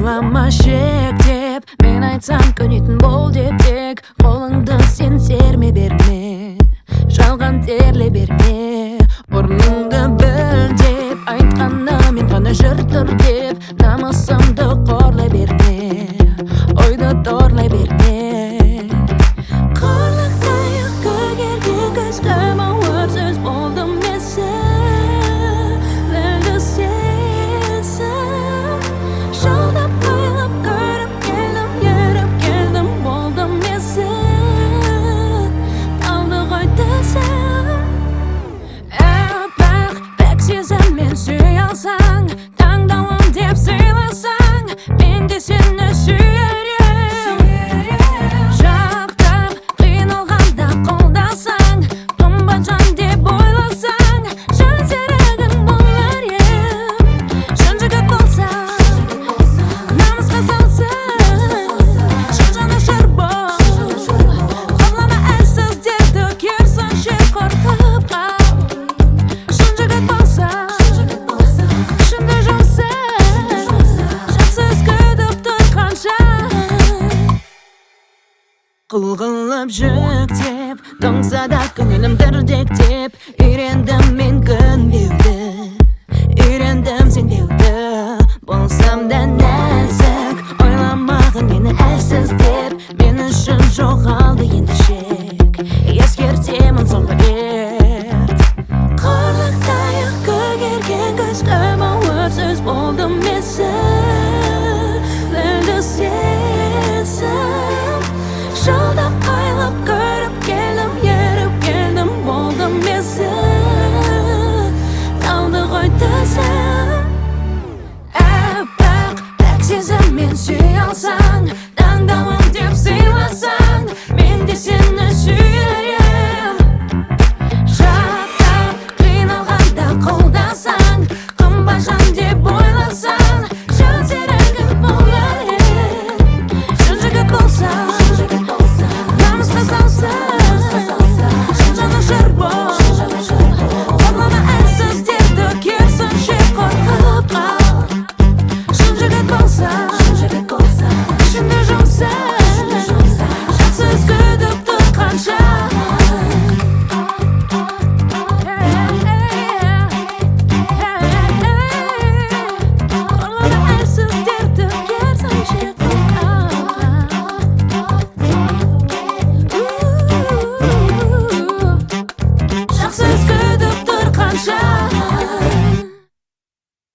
Ойлама шектеп, мен айтсам көнетін бол деп тек. Қолыңды сен серме берме, жалған терле берме. Орныңды біл деп айтқанда мен ғана жүр тұр деп. Намысымды қорлай берме, ойды торлай берме. Қорлықтай көгерген көзге бауыр сөз болдым месен. Білді сенсің, жалдап ойлап көріп келдім, еріп келдім, болдым месен. Талды ғой десең, әппақ пәк сезіммен сүй алсаң, таңдауым деп сыйласаң, мен де сені сүйер ем. Жақтап қиналғанда қолдасаң, қымбат жан деп ойласаң, жан серігің болар ем. Шын жігіт болсаң, намысқа салсаң, шын жанашыр бол. Қорлама әлсіздерді, керісінше қорқып қал. Шын жігіт болсаң, күшіңді жұмсаң, жақсы күтіп тұрғанша. Қылғылып жүктеп, тоңса да көңілім дірдектеп. Үйрендім мен көнбеуді, үйрендім сенбеуді. Болсам да нәзік, ойламағын мені әлсіз деп. Мен үшін жоғалды енді шек, ескертемін соңғы рет. Қорлықтай көгерген көзге бауыр сөз болдым месен. Білді сенсің, жалдап ойлап көріп келдім, еріп келдім, болдым месен. Талды ғой десең, әппақ пәк сезіммен сүй алсаң, таңдауым деп сыйласаң, мен де сені сүйер ем. Жақтап қиналғанда қолдасаң, қымбат жан деп ойласаң, жан серігің болар ем. Шын жігіт болсаң, намысқа салсаң, шын жанашыр бол. Қорлама әлсіздерді, керісінше қорқып қал. Шын жігіт болсаң, күшіңді жұмсаң, жақсы күтіп тұрғанша. Қорлама әлсіздерді, керісінше қорқып қал. Жақсы күтіп тұрғанша.